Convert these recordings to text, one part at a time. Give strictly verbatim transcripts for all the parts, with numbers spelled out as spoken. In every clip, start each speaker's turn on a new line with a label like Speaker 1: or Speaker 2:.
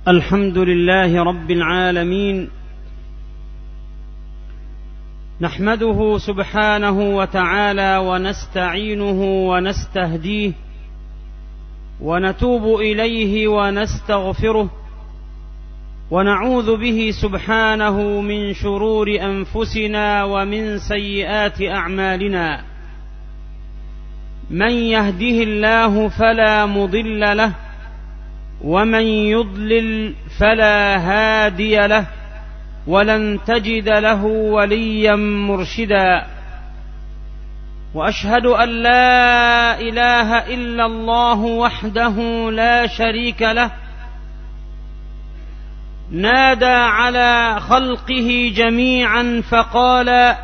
Speaker 1: الحمد لله رب العالمين، نحمده سبحانه وتعالى ونستعينه ونستهديه ونتوب إليه ونستغفره، ونعوذ به سبحانه من شرور أنفسنا ومن سيئات أعمالنا. من يهده الله فلا مضل له، ومن يضلل فلا هادي له، ولن تجد له وليا مرشدا. وأشهد أن لا إله إلا الله وحده لا شريك له، نادى على خلقه جميعا فقال: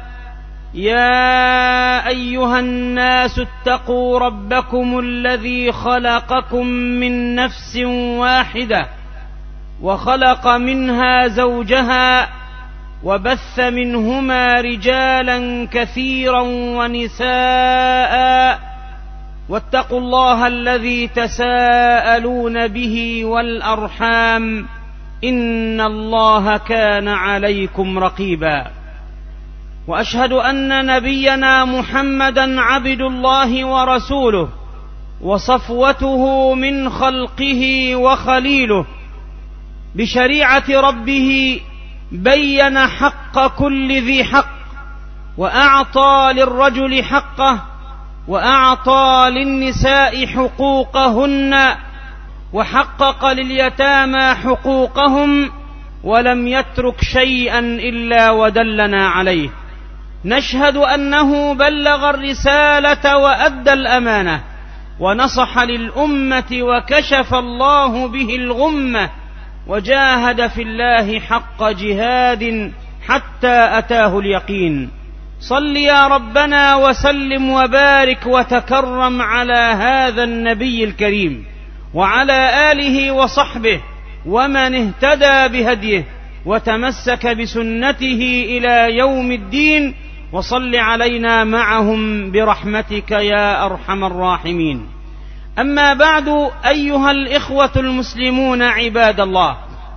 Speaker 1: يا أيها الناس اتقوا ربكم الذي خلقكم من نفس واحدة، وخلق منها زوجها، وبث منهما رجالا كثيرا ونساء، واتقوا الله الذي تساءلون به والأرحام، إن الله كان عليكم رقيبا. وأشهد أن نبينا محمدا عبد الله ورسوله، وصفوته من خلقه وخليله، بشريعة ربه بين حق كل ذي حق، وأعطى للرجل حقه، وأعطى للنساء حقوقهن، وحقق لليتامى حقوقهم، ولم يترك شيئا إلا ودلنا عليه. نشهد أنه بلغ الرسالة وأدى الأمانة، ونصح للأمة، وكشف الله به الغمة، وجاهد في الله حق جهاد حتى أتاه اليقين. صل يا ربنا وسلم وبارك وتكرم على هذا النبي الكريم، وعلى آله وصحبه، ومن اهتدى بهديه وتمسك بسنته إلى يوم الدين، وصل علينا معهم برحمتك يا أرحم الراحمين. أما بعد، أيها الإخوة المسلمون عباد الله،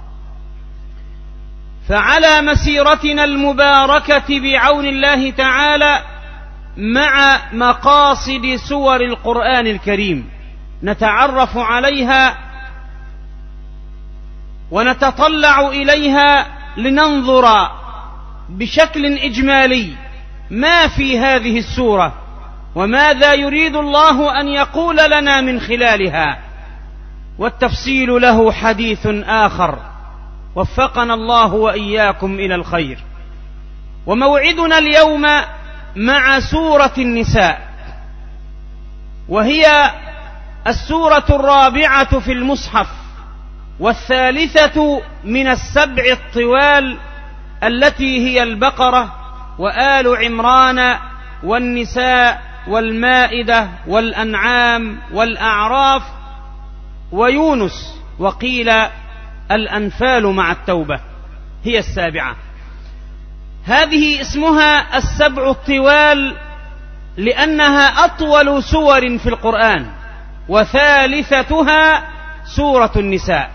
Speaker 1: فعلى مسيرتنا المباركة بعون الله تعالى مع مقاصد سور القرآن الكريم نتعرف عليها ونتطلع إليها لننظر بشكل إجمالي ما في هذه السورة، وماذا يريد الله أن يقول لنا من خلالها، والتفصيل له حديث آخر. وفقنا الله وإياكم إلى الخير. وموعدنا اليوم مع سورة النساء، وهي السورة الرابعة في المصحف، والثالثة من السبع الطوال التي هي البقرة وآل عمران والنساء والمائدة والأنعام والأعراف ويونس، وقيل الأنفال مع التوبة، هي السابعة. هذه اسمها السبع الطوال لأنها أطول سور في القرآن، وثالثتها سورة النساء.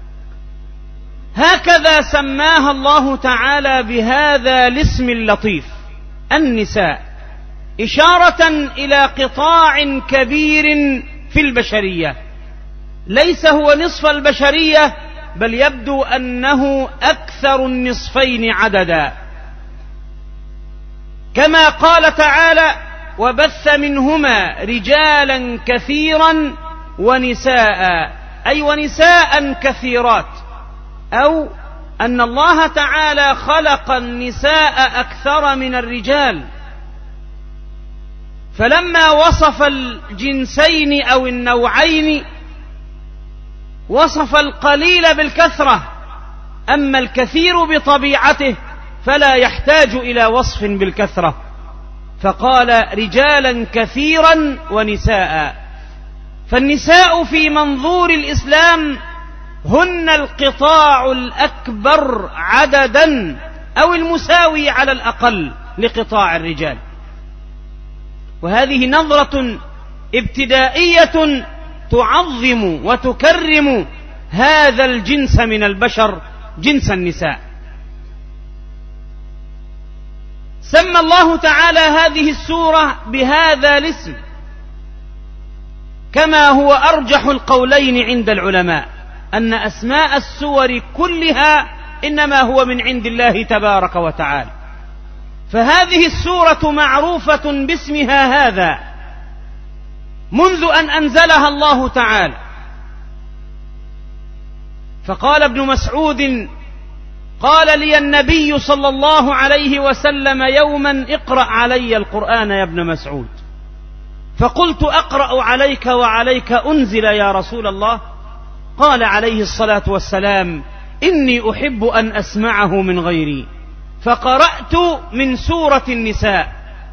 Speaker 1: هكذا سماها الله تعالى بهذا الاسم اللطيف، النساء، إشارة إلى قطاع كبير في البشرية، ليس هو نصف البشرية، بل يبدو أنه أكثر النصفين عددا، كما قال تعالى: وبث منهما رجالا كثيرا ونساء، أي ونساء كثيرات، أو أن الله تعالى خلق النساء أكثر من الرجال، فلما وصف الجنسين أو النوعين وصف القليل بالكثرة، أما الكثير بطبيعته فلا يحتاج إلى وصف بالكثرة، فقال رجالا كثيرا ونساء. فالنساء في منظور الإسلام هن القطاع الأكبر عددا، أو المساوي على الأقل لقطاع الرجال. وهذه نظرة ابتدائية تعظم وتكرم هذا الجنس من البشر، جنس النساء. سمى الله تعالى هذه السورة بهذا الاسم، كما هو أرجح القولين عند العلماء أن أسماء السور كلها إنما هو من عند الله تبارك وتعالى. فهذه السورة معروفة باسمها هذا منذ أن أنزلها الله تعالى. فقال ابن مسعود: قال لي النبي صلى الله عليه وسلم يوما: اقرأ علي القرآن يا ابن مسعود. فقلت: أقرأ عليك وعليك أنزل يا رسول الله؟ قال عليه الصلاة والسلام: إني أحب أن أسمعه من غيري. فقرأت من سورة النساء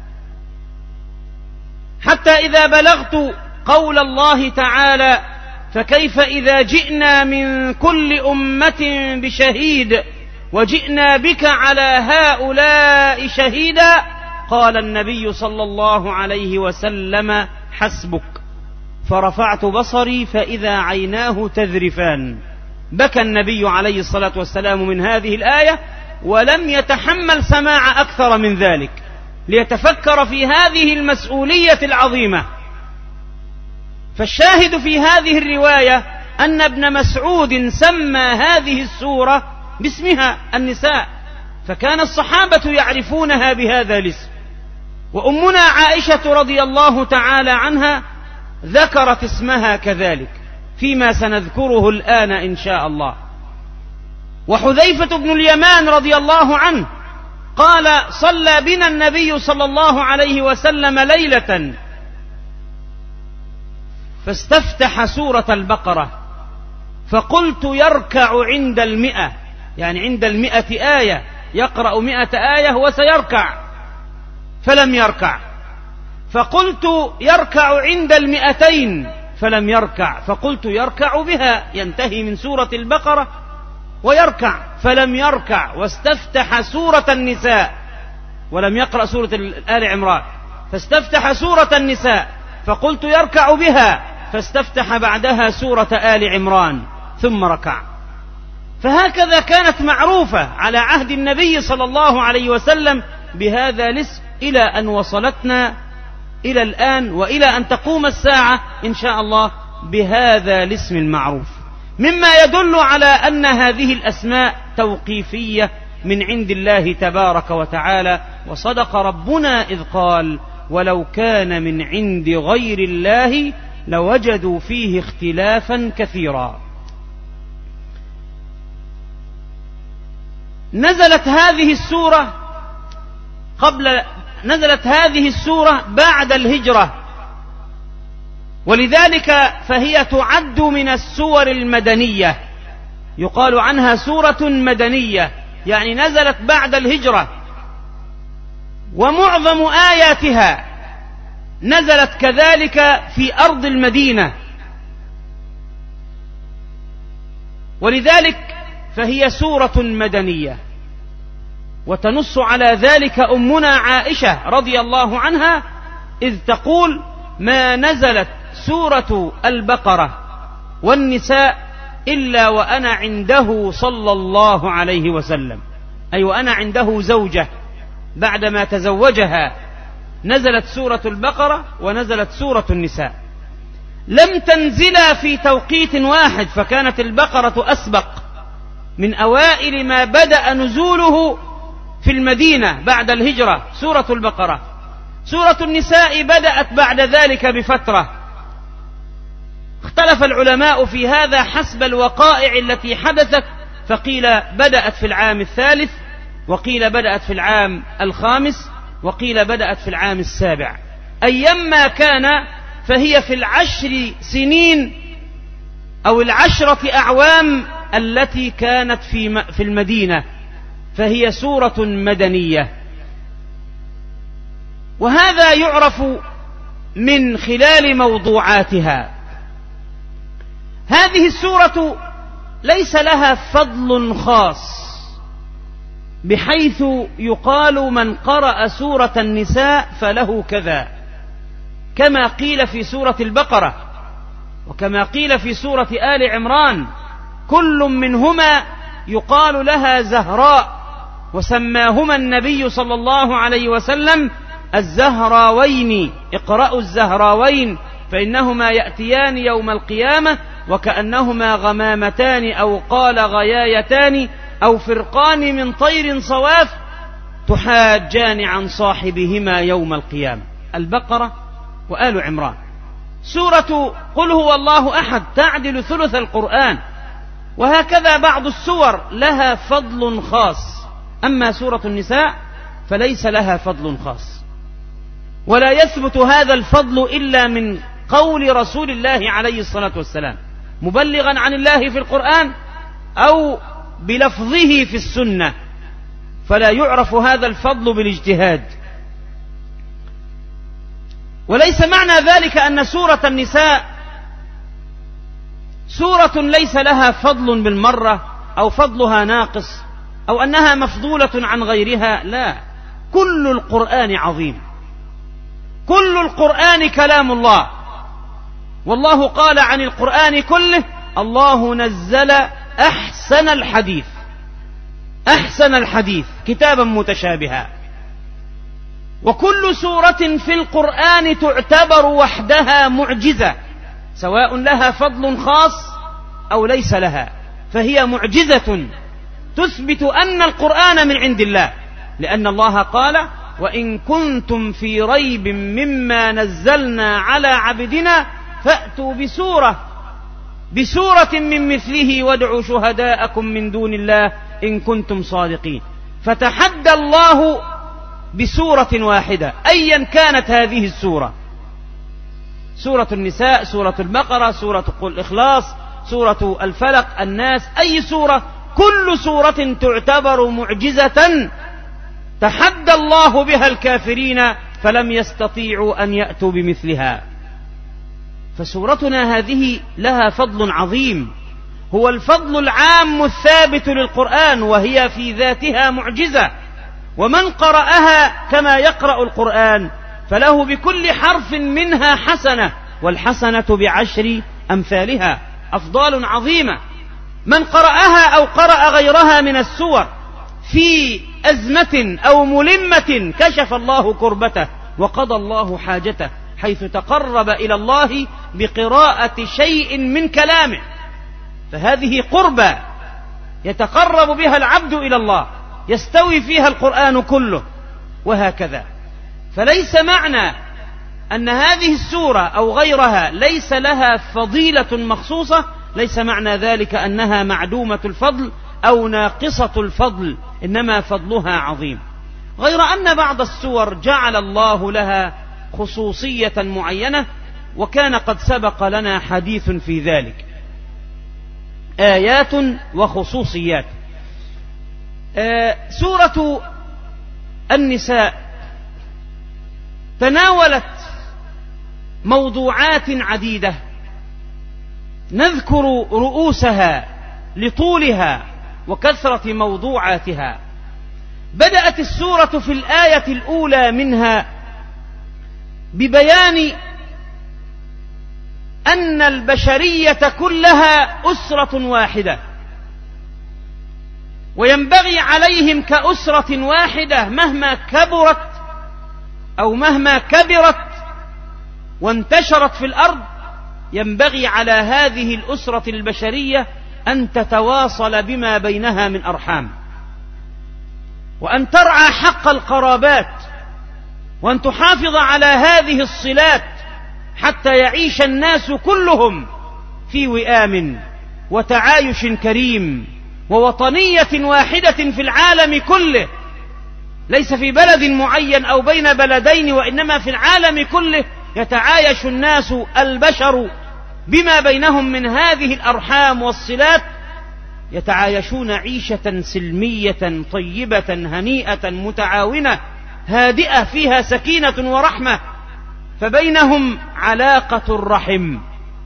Speaker 1: حتى إذا بلغت قول الله تعالى: فكيف إذا جئنا من كل أمة بشهيد وجئنا بك على هؤلاء شهيدا. قال النبي صلى الله عليه وسلم: حسبك. فرفعت بصري فإذا عيناه تذرفان. بكى النبي عليه الصلاة والسلام من هذه الآية، ولم يتحمل سماع أكثر من ذلك ليتفكر في هذه المسؤولية العظيمة. فالشاهد في هذه الرواية أن ابن مسعود سمى هذه السورة باسمها النساء، فكان الصحابة يعرفونها بهذا الاسم. وأمنا عائشة رضي الله تعالى عنها ذكرت اسمها كذلك فيما سنذكره الآن إن شاء الله. وحذيفة بن اليمان رضي الله عنه قال: صلى بنا النبي صلى الله عليه وسلم ليلة فاستفتح سورة البقرة، فقلت: يركع عند المئة، يعني عند المئة آية، يقرأ مئة آية وسيركع، فلم يركع. فقلت: يركع عند المئتين، فلم يركع. فقلت: يركع بها، ينتهي من سورة البقرة ويركع، فلم يركع. واستفتح سورة النساء ولم يقرأ سورة آل عمران، فاستفتح سورة النساء. فقلت: يركع بها، فاستفتح بعدها سورة آل عمران ثم ركع. فهكذا كانت معروفة على عهد النبي صلى الله عليه وسلم بهذا الاسم، إلى أن وصلتنا إلى الآن وإلى أن تقوم الساعة إن شاء الله بهذا الاسم المعروف، مما يدل على أن هذه الأسماء توقيفية من عند الله تبارك وتعالى. وصدق ربنا إذ قال: ولو كان من عند غير الله لوجدوا فيه اختلافا كثيرا. نزلت هذه السورة قبل نزلت هذه السورة بعد الهجرة، ولذلك فهي تعد من السور المدنية، يقال عنها سورة مدنية، يعني نزلت بعد الهجرة. ومعظم آياتها نزلت كذلك في أرض المدينة، ولذلك فهي سورة مدنية. وتنص على ذلك أمنا عائشة رضي الله عنها إذ تقول: ما نزلت سورة البقرة والنساء إلا وأنا عنده صلى الله عليه وسلم، أي وأنا عنده زوجة بعدما تزوجها. نزلت سورة البقرة ونزلت سورة النساء، لم تنزلا في توقيت واحد، فكانت البقرة أسبق من أوائل ما بدأ نزوله في المدينة بعد الهجرة سورة البقرة. سورة النساء بدأت بعد ذلك بفترة، اختلف العلماء في هذا حسب الوقائع التي حدثت، فقيل بدأت في العام الثالث، وقيل بدأت في العام الخامس، وقيل بدأت في العام السابع. أيما كان فهي في العشر سنين أو العشرة أعوام التي كانت في في المدينة، فهي سورة مدنية. وهذا يعرف من خلال موضوعاتها. هذه السورة ليس لها فضل خاص بحيث يقال من قرأ سورة النساء فله كذا، كما قيل في سورة البقرة، وكما قيل في سورة آل عمران، كل منهما يقال لها زهراء، وسماهما النبي صلى الله عليه وسلم الزهراوين. اقرأوا الزهراوين فإنهما يأتيان يوم القيامة وكأنهما غمامتان أو قال غيايتان أو فرقان من طير صواف تحاجان عن صاحبهما يوم القيامة. البقرة وآل عمران. سورة قل هو الله أحد تعدل ثلث القرآن، وهكذا بعض السور لها فضل خاص. أما سورة النساء فليس لها فضل خاص، ولا يثبت هذا الفضل إلا من قول رسول الله عليه الصلاة والسلام مبلغا عن الله في القرآن أو بلفظه في السنة، فلا يعرف هذا الفضل بالاجتهاد. وليس معنى ذلك أن سورة النساء سورة ليس لها فضل بالمرة أو فضلها ناقص أو أنها مفضولة عن غيرها، لا، كل القرآن عظيم، كل القرآن كلام الله، والله قال عن القرآن كله الله نزل أحسن الحديث، أحسن الحديث كتابا متشابها. وكل سورة في القرآن تعتبر وحدها معجزة، سواء لها فضل خاص أو ليس لها، فهي معجزة تثبت أن القرآن من عند الله، لأن الله قال وإن كنتم في ريب مما نزلنا على عبدنا فأتوا بسورة بسورة من مثله وادعوا شهداءكم من دون الله إن كنتم صادقين. فتحدى الله بسورة واحدة أيا كانت هذه السورة، سورة النساء، سورة البقرة، سورة الإخلاص، سورة الفلق، الناس، أي سورة، كل سورة تعتبر معجزة تحدى الله بها الكافرين فلم يستطيعوا أن يأتوا بمثلها. فسورتنا هذه لها فضل عظيم، هو الفضل العام الثابت للقرآن، وهي في ذاتها معجزة، ومن قرأها كما يقرأ القرآن فله بكل حرف منها حسنة، والحسنة بعشر أمثالها، أفضال عظيمة. من قرأها أو قرأ غيرها من السور في أزمة أو ملمة كشف الله كربته وقضى الله حاجته، حيث تقرب إلى الله بقراءة شيء من كلامه، فهذه قربة يتقرب بها العبد إلى الله، يستوي فيها القرآن كله، وهكذا. فليس معنى أن هذه السورة أو غيرها ليس لها فضيلة مخصوصة، ليس معنى ذلك أنها معدومة الفضل أو ناقصة الفضل، إنما فضلها عظيم. غير أن بعض السور جعل الله لها خصوصية معينة، وكان قد سبق لنا حديث في ذلك، آيات وخصوصيات. آه سورة النساء تناولت موضوعات عديدة، نذكر رؤوسها لطولها وكثرة موضوعاتها. بدأت السورة في الآية الأولى منها ببيان أن البشرية كلها أسرة واحدة، وينبغي عليهم كأسرة واحدة مهما كبرت أو مهما كبرت وانتشرت في الأرض، ينبغي على هذه الأسرة البشرية أن تتواصل بما بينها من أرحام، وأن ترعى حق القرابات، وأن تحافظ على هذه الصلات حتى يعيش الناس كلهم في وئام وتعايش كريم ووطنية واحدة في العالم كله، ليس في بلد معين أو بين بلدين، وإنما في العالم كله يتعايش الناس البشر بما بينهم من هذه الأرحام والصلات، يتعايشون عيشة سلمية طيبة هنيئة متعاونة هادئة فيها سكينة ورحمة، فبينهم علاقة الرحم.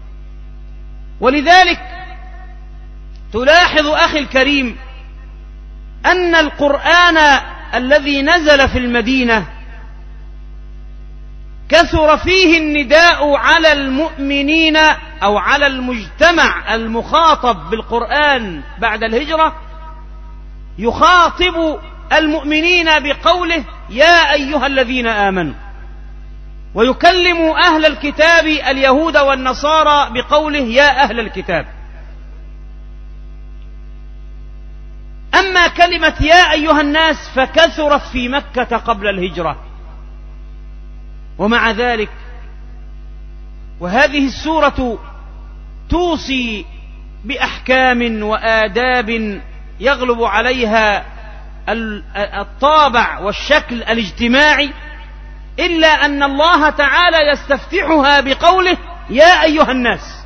Speaker 1: ولذلك تلاحظ أخي الكريم أن القرآن الذي نزل في المدينة كثر فيه النداء على المؤمنين أو على المجتمع المخاطب بالقرآن بعد الهجرة يخاطب المؤمنين بقوله يا أيها الذين آمنوا، ويكلم أهل الكتاب اليهود والنصارى بقوله يا أهل الكتاب. أما كلمة يا أيها الناس فكثرت في مكة قبل الهجرة، ومع ذلك وهذه السورة توصي بأحكام وآداب يغلب عليها الطابع والشكل الاجتماعي، إلا أن الله تعالى يستفتحها بقوله يا أيها الناس.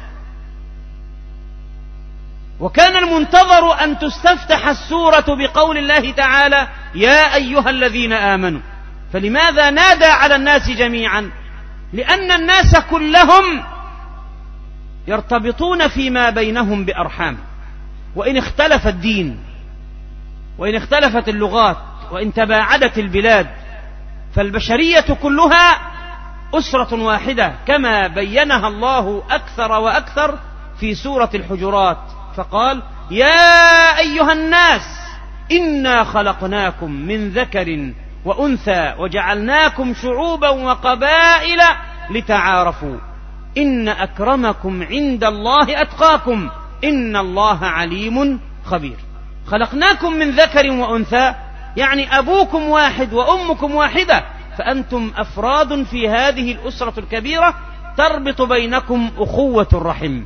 Speaker 1: وكان المنتظر أن تستفتح السورة بقول الله تعالى يا أيها الذين آمنوا، فلماذا نادى على الناس جميعا؟ لأن الناس كلهم يرتبطون فيما بينهم بأرحام، وإن اختلف الدين وإن اختلفت اللغات وإن تباعدت البلاد، فالبشرية كلها أسرة واحدة، كما بينها الله أكثر وأكثر في سورة الحجرات، فقال يا أيها الناس إنا خلقناكم من ذكر وأنثى وجعلناكم شعوبا وقبائل لتعارفوا إن أكرمكم عند الله أتقاكم إن الله عليم خبير. خلقناكم من ذكر وأنثى يعني أبوكم واحد وأمكم واحدة، فأنتم أفراد في هذه الأسرة الكبيرة تربط بينكم أخوة الرحم.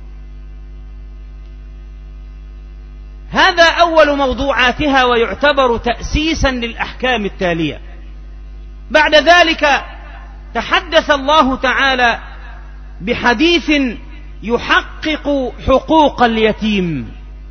Speaker 1: هذا أول موضوعاتها، ويعتبر تأسيسا للأحكام التالية. بعد ذلك تحدث الله تعالى بحديث يحقق حقوق اليتيم،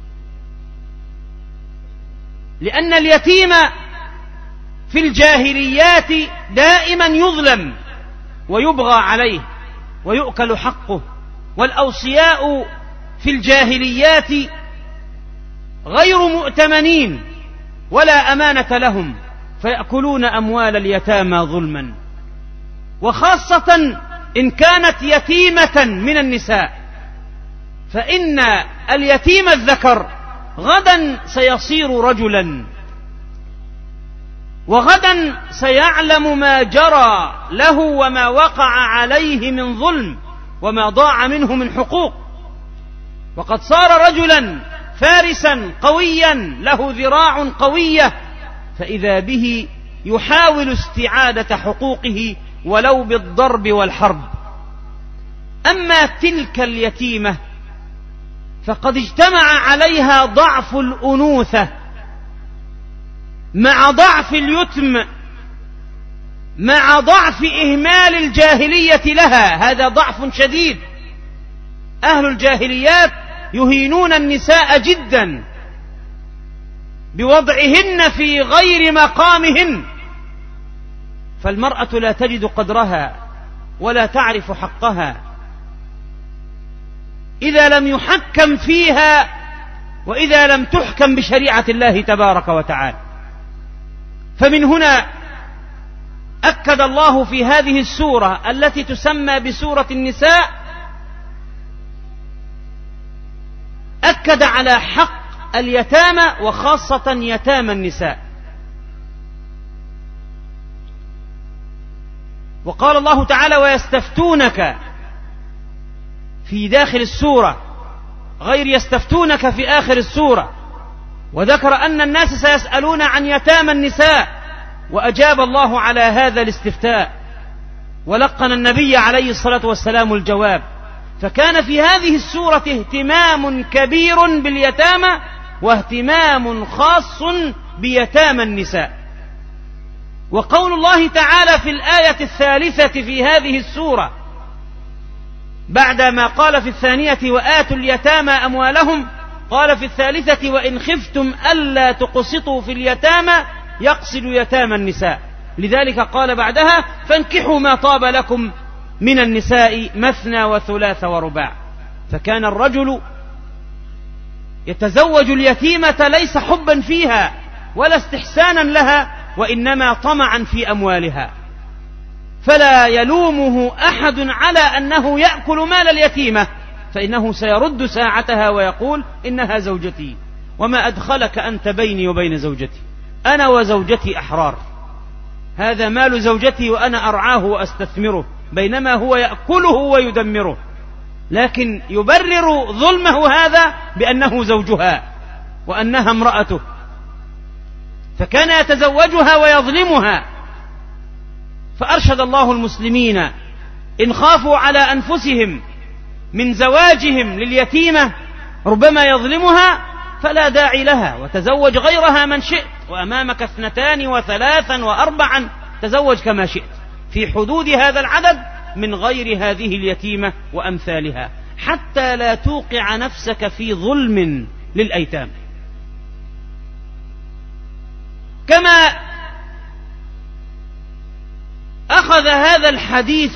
Speaker 1: لأن اليتيم في الجاهليات دائما يظلم ويبغى عليه ويؤكل حقه، والأوصياء في الجاهليات غير مؤتمنين ولا أمانة لهم، فيأكلون أموال اليتامى ظلما، وخاصة إن كانت يتيمة من النساء، فإن اليتيم الذكر غدا سيصير رجلا، وغدا سيعلم ما جرى له وما وقع عليه من ظلم وما ضاع منه من حقوق، وقد صار رجلا فارسا قويا له ذراع قوية، فإذا به يحاول استعادة حقوقه ولو بالضرب والحرب. أما تلك اليتيمة فقد اجتمع عليها ضعف الأنوثة مع ضعف اليتم مع ضعف إهمال الجاهلية لها، هذا ضعف شديد. أهل الجاهليات يهينون النساء جدا بوضعهن في غير مقامهن، فالمرأة لا تجد قدرها ولا تعرف حقها إذا لم يحكم فيها وإذا لم تحكم بشريعة الله تبارك وتعالى. فمن هنا أكد الله في هذه السورة التي تسمى بسورة النساء، أكد على حق اليتامى وخاصة يتامى النساء. وقال الله تعالى ويستفتونك في داخل السورة غير يستفتونك في آخر السورة، وذكر أن الناس سيسألون عن يتامى النساء، وأجاب الله على هذا الاستفتاء ولقن النبي عليه الصلاة والسلام الجواب. فكان في هذه السورة اهتمام كبير باليتامى واهتمام خاص بيتامى النساء. وقول الله تعالى في الآية الثالثة في هذه السورة بعدما قال في الثانية وآتوا اليتامى أموالهم، قال في الثالثة وإن خفتم ألا تقسطوا في اليتامى يقصد يتامى النساء، لذلك قال بعدها فانكحوا ما طاب لكم من النساء مثنى وثلاث ورباع. فكان الرجل يتزوج اليتيمة ليس حبا فيها ولا استحسانا لها، وإنما طمعا في أموالها، فلا يلومه أحد على أنه يأكل مال اليتيمة فإنه سيرد ساعتها ويقول إنها زوجتي، وما أدخلك أنت بيني وبين زوجتي، أنا وزوجتي أحرار، هذا مال زوجتي وأنا أرعاه وأستثمره، بينما هو يأكله ويدمره، لكن يبرر ظلمه هذا بأنه زوجها وأنها امرأته، فكان يتزوجها ويظلمها. فأرشد الله المسلمين إن خافوا على أنفسهم من زواجهم لليتيمة ربما يظلمها فلا داعي لها، وتزوج غيرها من شئت، وأمامك اثنتان وثلاثا وأربعا، تزوج كما شئت في حدود هذا العدد من غير هذه اليتيمة وأمثالها، حتى لا توقع نفسك في ظلم للأيتام. كما أخذ هذا الحديث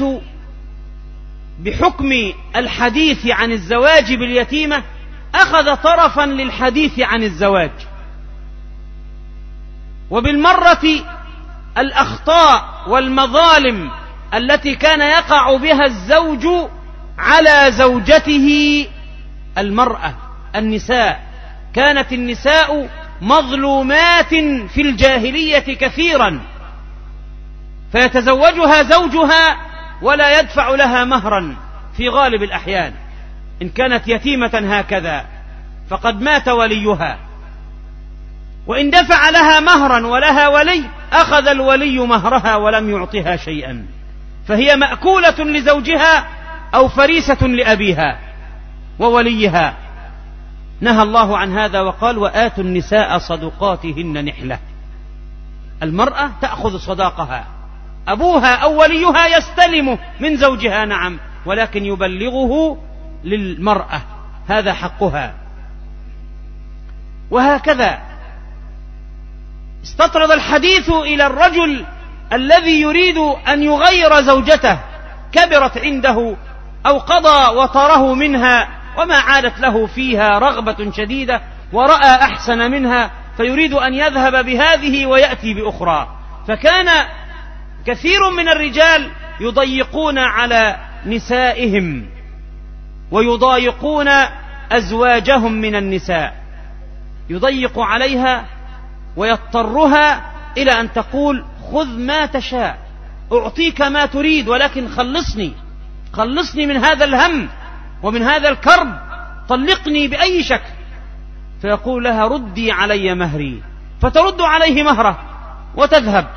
Speaker 1: بحكم الحديث عن الزواج باليتيمة، أخذ طرفا للحديث عن الزواج، وبالمرة الأخطاء والمظالم التي كان يقع بها الزوج على زوجته المرأة. النساء كانت النساء مظلومات في الجاهلية كثيرا، فيتزوجها زوجها ولا يدفع لها مهرا في غالب الأحيان، إن كانت يتيمة هكذا فقد مات وليها، وإن دفع لها مهرا ولها ولي أخذ الولي مهرها ولم يعطها شيئا، فهي مأكولة لزوجها أو فريسة لأبيها ووليها. نهى الله عن هذا وقال وآتوا النساء صدقاتهن نحلة، المرأة تأخذ صداقها، أبوها أو وليها يستلم من زوجها نعم، ولكن يبلغه للمرأة، هذا حقها. وهكذا استطرد الحديث إلى الرجل الذي يريد أن يغير زوجته، كبرت عنده أو قضى وطره منها وما عادت له فيها رغبة شديدة ورأى أحسن منها، فيريد أن يذهب بهذه ويأتي بأخرى. فكان كثير من الرجال يضيقون على نسائهم ويضايقون أزواجهم من النساء، يضيق عليها ويضطرها إلى أن تقول خذ ما تشاء، أعطيك ما تريد، ولكن خلصني خلصني من هذا الهم ومن هذا الكرب، طلقني بأي شكل. فيقول لها ردي علي مهري، فترد عليه مهره وتذهب.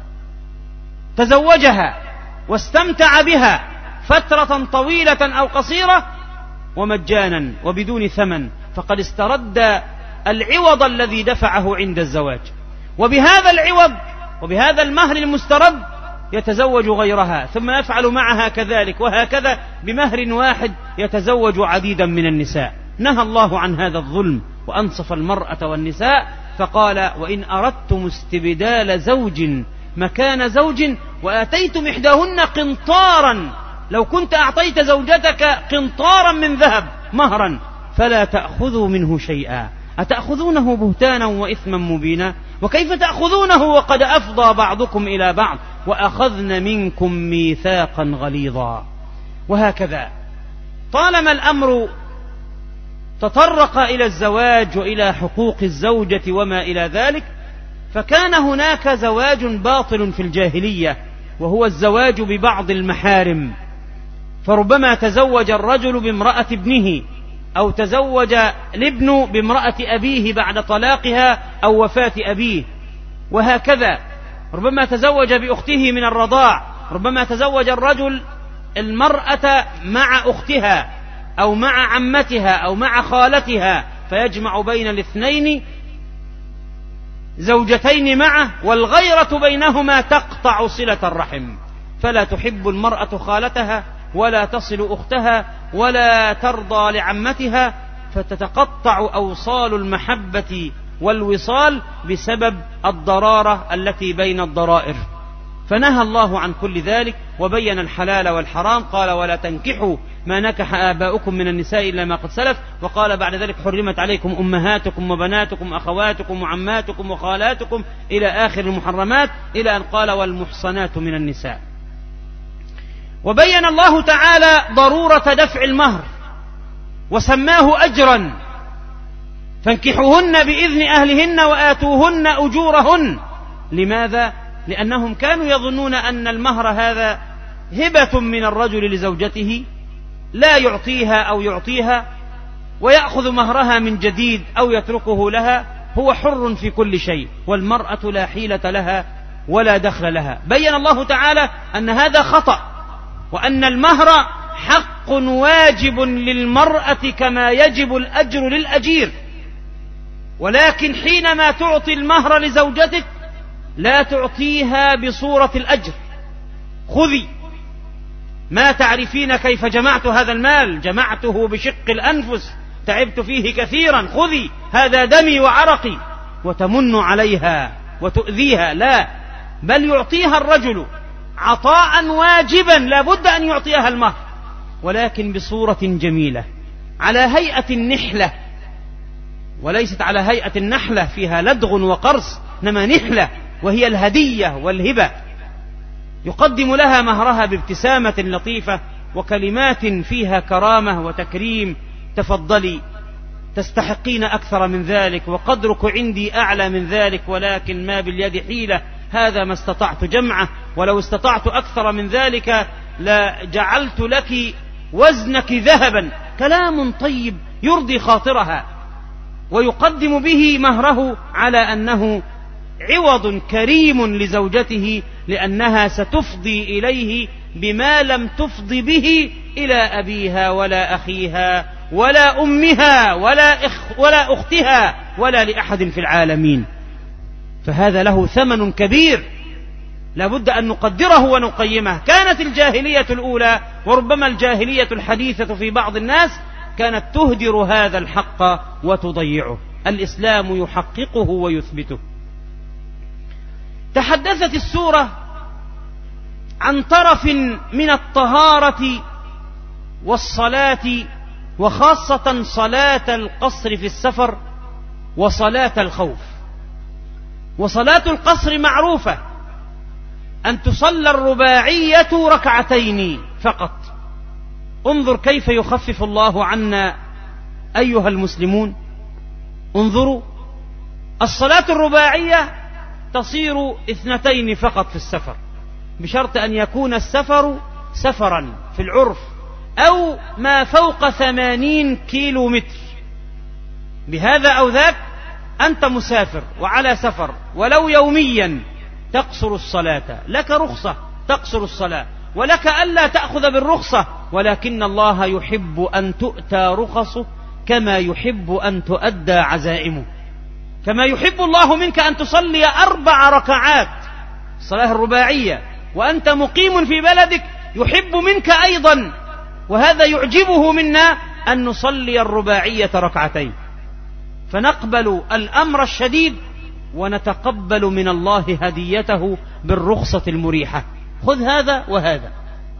Speaker 1: تزوجها واستمتع بها فترة طويلة أو قصيرة ومجانا وبدون ثمن، فقد استرد العوض الذي دفعه عند الزواج، وبهذا العوض وبهذا المهر المسترد يتزوج غيرها، ثم يفعل معها كذلك، وهكذا بمهر واحد يتزوج عديدا من النساء. نهى الله عن هذا الظلم وأنصف المرأة والنساء، فقال وإن أردتم استبدال زوج مكان زوج وآتيتم إحداهن قنطارا، لو كنت أعطيت زوجتك قنطارا من ذهب مهرا فلا تأخذوا منه شيئا، أتأخذونه بهتانا وإثما مبينا، وكيف تأخذونه وقد أفضى بعضكم إلى بعض وأخذن منكم ميثاقا غليظا. وهكذا طالما الأمر تطرق إلى الزواج وإلى حقوق الزوجة وما إلى ذلك، فكان هناك زواج باطل في الجاهلية، وهو الزواج ببعض المحارم. فربما تزوج الرجل بامرأة ابنه، أو تزوج الابن بامرأة أبيه بعد طلاقها أو وفاة أبيه، وهكذا ربما تزوج بأخته من الرضاع، ربما تزوج الرجل المرأة مع أختها أو مع عمتها أو مع خالتها، فيجمع بين الاثنين زوجتين معه، والغيرة بينهما تقطع صلة الرحم، فلا تحب المرأة خالتها ولا تصل أختها ولا ترضى لعمتها، فتتقطع أوصال المحبة والوصال بسبب الضرارة التي بين الضرائر. فنهى الله عن كل ذلك وبين الحلال والحرام، قال ولا تنكحوا ما نكح آباؤكم من النساء إلا ما قد سلف، وقال بعد ذلك حرمت عليكم أمهاتكم وبناتكم أخواتكم وعماتكم وخالاتكم إلى آخر المحرمات، إلى أن قال والمحصنات من النساء. وبين الله تعالى ضرورة دفع المهر، وسماه أجرا، فانكحوهن بإذن أهلهن وآتوهن أجورهن. لماذا؟ لأنهم كانوا يظنون أن المهر هذا هبة من الرجل لزوجته لا يعطيها أو يعطيها ويأخذ مهرها من جديد أو يتركه لها، هو حر في كل شيء، والمرأة لا حيلة لها ولا دخل لها. بين الله تعالى أن هذا خطأ، وأن المهر حق واجب للمرأة كما يجب الأجر للأجير، ولكن حينما تعطي المهر لزوجتك لا تعطيها بصورة الأجر. خذي ما تعرفين كيف جمعت هذا المال، جمعته بشق الأنفس، تعبت فيه كثيرا، خذي هذا دمي وعرقي، وتمن عليها وتؤذيها. لا، بل يعطيها الرجل عطاء واجبا لا بد أن يعطيها المهر، ولكن بصورة جميلة على هيئة النحلة، وليست على هيئة النحلة فيها لدغ وقرص، إنما نحلة وهي الهدية والهبة. يقدم لها مهرها بابتسامة لطيفة وكلمات فيها كرامة وتكريم: تفضلي، تستحقين أكثر من ذلك، وقدرك عندي أعلى من ذلك، ولكن ما باليد حيلة، هذا ما استطعت جمعه، ولو استطعت أكثر من ذلك لجعلت لك وزنك ذهبا. كلام طيب يرضي خاطرها، ويقدم به مهره على أنه عوض كريم لزوجته، لأنها ستفضي إليه بما لم تفضي به إلى أبيها ولا أخيها ولا أمها ولا, إخ ولا أختها ولا لأحد في العالمين. فهذا له ثمن كبير لابد أن نقدره ونقيمه. كانت الجاهلية الأولى وربما الجاهلية الحديثة في بعض الناس كانت تهدر هذا الحق وتضيعه، الإسلام يحققه ويثبته. تحدثت السورة عن طرف من الطهارة والصلاة، وخاصة صلاة القصر في السفر وصلاة الخوف. وصلاة القصر معروفة، أن تصلى الرباعية ركعتين فقط. انظر كيف يخفف الله عنا أيها المسلمون. انظروا، الصلاة الرباعية تصير اثنتين فقط في السفر، بشرط أن يكون السفر سفرا في العرف أو ما فوق ثمانين كيلو متر. بهذا أو ذاك أنت مسافر وعلى سفر ولو يوميا تقصر الصلاة، لك رخصة تقصر الصلاة، ولك ألا تأخذ بالرخصة، ولكن الله يحب أن تؤتى رخصه كما يحب أن تؤدى عزائمه. كما يحب الله منك أن تصلي أربع ركعات الصلاة الرباعية وأنت مقيم في بلدك، يحب منك أيضا، وهذا يعجبه منا، أن نصلي الرباعية ركعتين، فنقبل الأمر الشديد ونتقبل من الله هديته بالرخصة المريحة. خذ هذا وهذا.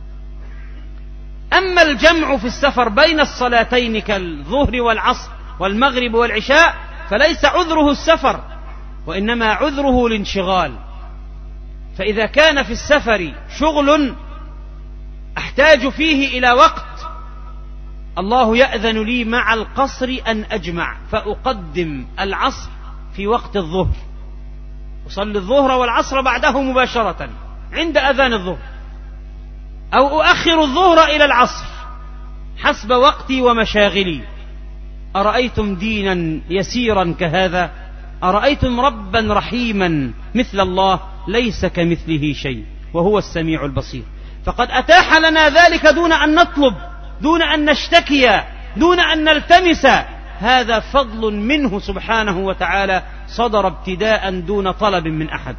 Speaker 1: أما الجمع في السفر بين الصلاتين كالظهر والعصر والمغرب والعشاء فليس عذره السفر، وإنما عذره الانشغال. فإذا كان في السفر شغل أحتاج فيه إلى وقت، الله يأذن لي مع القصر أن أجمع، فأقدم العصر في وقت الظهر، أصلي الظهر والعصر بعده مباشرة عند أذان الظهر، أو أؤخر الظهر إلى العصر حسب وقتي ومشاغلي. أرأيتم دينا يسيرا كهذا؟ أرأيتم ربا رحيما مثل الله؟ ليس كمثله شيء وهو السميع البصير. فقد أتاح لنا ذلك دون أن نطلب، دون أن نشتكي، دون أن نلتمس. هذا فضل منه سبحانه وتعالى صدر ابتداء دون طلب من أحد.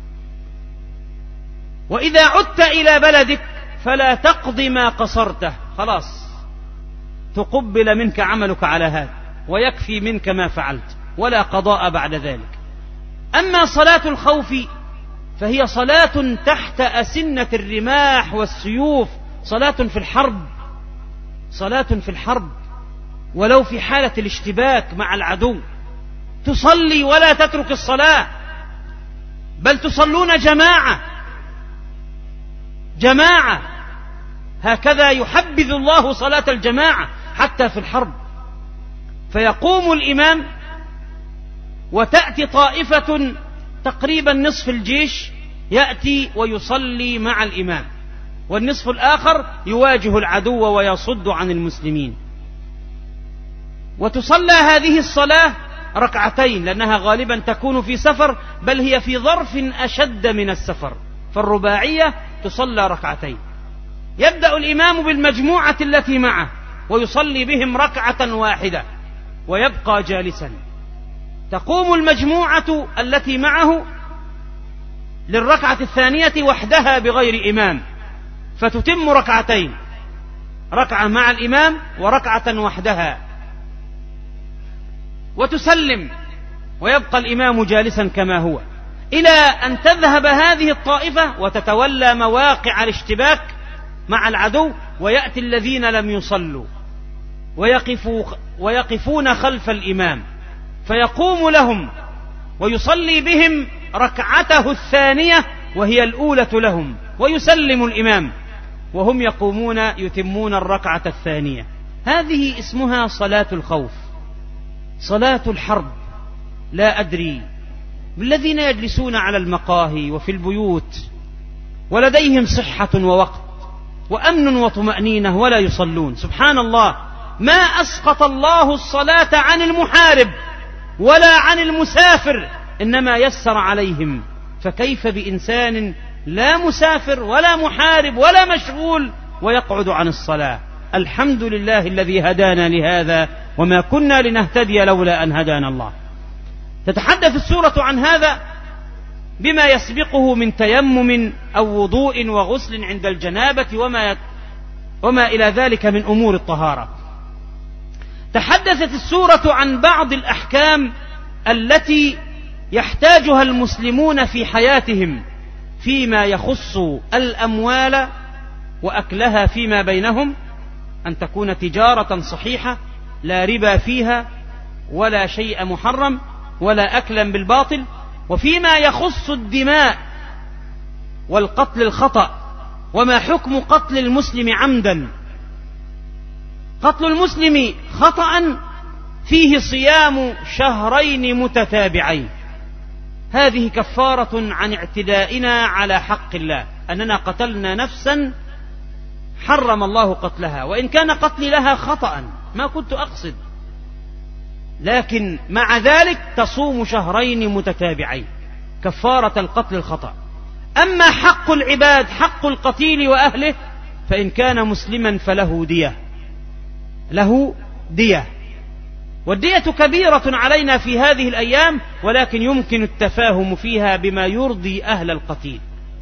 Speaker 1: وإذا عدت إلى بلدك فلا تقض ما قصرته، خلاص تقبل منك عملك على هذا ويكفي منك ما فعلت، ولا قضاء بعد ذلك. أما صلاة الخوف فهي صلاة تحت أسنة الرماح والسيوف، صلاة في الحرب، صلاة في الحرب ولو في حالة الاشتباك مع العدو، تصلي ولا تترك الصلاة، بل تصلون جماعة جماعة. هكذا يحبذ الله صلاة الجماعة، حتى في الحرب. فيقوم الإمام وتأتي طائفة تقريبا نصف الجيش يأتي ويصلي مع الإمام، والنصف الآخر يواجه العدو ويصد عن المسلمين. وتصلى هذه الصلاة ركعتين، لأنها غالبا تكون في سفر، بل هي في ظرف أشد من السفر، فالرباعية تصلى ركعتين. يبدأ الإمام بالمجموعة التي معه ويصلي بهم ركعة واحدة ويبقى جالسا. تقوم المجموعة التي معه للركعة الثانية وحدها بغير إمام، فتتم ركعتين، ركعة مع الإمام وركعة وحدها، وتسلم ويبقى الإمام جالسا كما هو، إلى أن تذهب هذه الطائفة وتتولى مواقع الاشتباك مع العدو، ويأتي الذين لم يصلوا ويقفوا ويقفون خلف الإمام، فيقوم لهم ويصلي بهم ركعته الثانية وهي الأولى لهم، ويسلم الإمام وهم يقومون يتمون الركعة الثانية. هذه اسمها صلاة الخوف، صلاة الحرب. لا أدري الذين يجلسون على المقاهي وفي البيوت ولديهم صحة ووقت وأمن وطمأنينة ولا يصلون. سبحان الله، ما أسقط الله الصلاة عن المحارب ولا عن المسافر، إنما يسر عليهم، فكيف بإنسان لا مسافر ولا محارب ولا مشغول ويقعد عن الصلاة؟ الحمد لله الذي هدانا لهذا وما كنا لنهتدي لولا أن هدانا الله. تتحدث السورة عن هذا بما يسبقه من تيمم أو وضوء وغسل عند الجنابة وما, يت... وما إلى ذلك من أمور الطهارة. تحدثت السورة عن بعض الأحكام التي يحتاجها المسلمون في حياتهم فيما يخص الأموال وأكلها فيما بينهم، أن تكون تجارة صحيحة لا ربا فيها ولا شيء محرم ولا أكلا بالباطل، وفيما يخص الدماء والقتل الخطأ، وما حكم قتل المسلم عمدا. قتل المسلم خطأ فيه صيام شهرين متتابعين، هذه كفارة عن اعتدائنا على حق الله، أننا قتلنا نفسا حرم الله قتلها، وإن كان قتلي لها خطأ ما كنت أقصد، لكن مع ذلك تصوم شهرين متتابعين كفارة القتل الخطأ. أما حق العباد، حق القتيل وأهله، فإن كان مسلما فله دية، له دية، والدية كبيرة علينا في هذه الأيام، ولكن يمكن التفاهم فيها بما يرضي أهل القتيل.